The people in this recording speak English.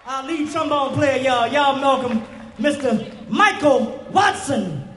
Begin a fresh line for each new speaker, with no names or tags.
Our lead trombone player, y'all welcome Mr. Michael Watson.